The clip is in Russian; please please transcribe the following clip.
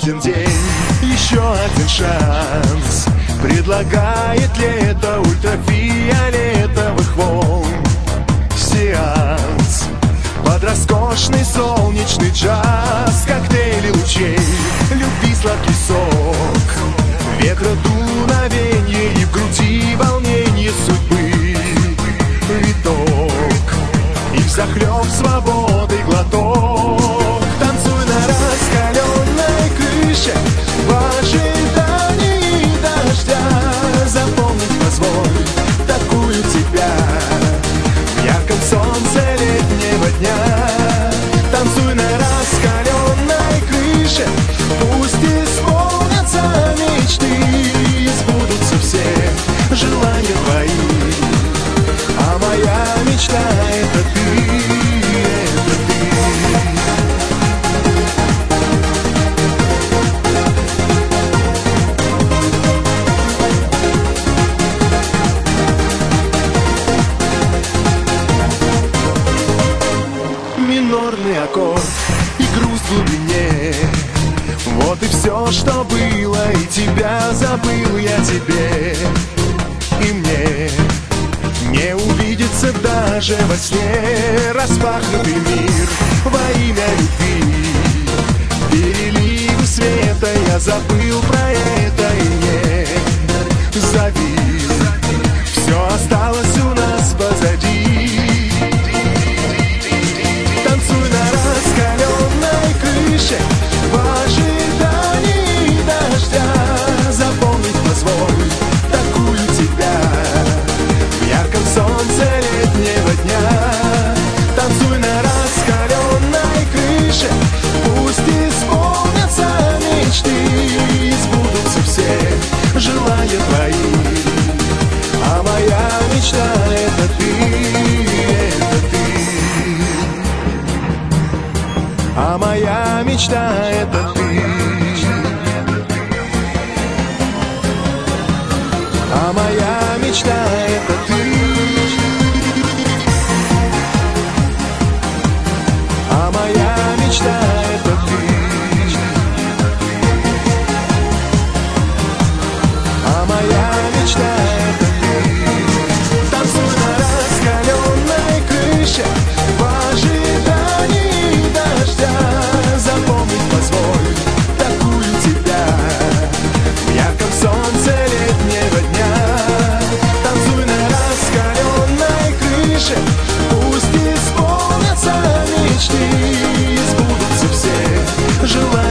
один день, еще один шанс. Предлагает лето ультрафиолетовых волн сеанс. Под роскошный солнечный джаз, коктейли лучей, любви сладкий сок, ветра дуновенье и в груди волнение судьбы виток, и взахлеб свободы глоток. Танцуй на раскаленной крыше в ожидании дождя. Запомнить позволь такую тебя в ярком солнце летнего дня. Танцуй на раскаленной крыше, пусть исполнятся мечты, сбудутся все желания твои. А моя мечта — это ты, это ты. Минорный аккорд и грусть в глубине. Вот и все, что было, и тебя забыл я тебе. И мне не увидится даже во сне распахнутый мир во имя любви. Переливы света, я забыл про это и не зови. Все осталось у нас позади. Танцуй на раскаленной крыше в ожидании дождя. Запомнить позволь такую тебя в ярком солнце летнего дня. Танцуй на раскаленной крыше, пусть исполнятся мечты, сбудутся все желания твои. А моя мечта — это ты, это ты. А моя мечта — это ты. А моя мечта — это ты. А моя мечта — это ты. А моя мечта — это ты. Танцуй на раскаленной крыше в ожидании дождя. Запомнить позволь такую тебя в ярком солнце летнего дня. Танцуй на раскаленной крыше, пусть исполнятся мечты, сбудутся все желания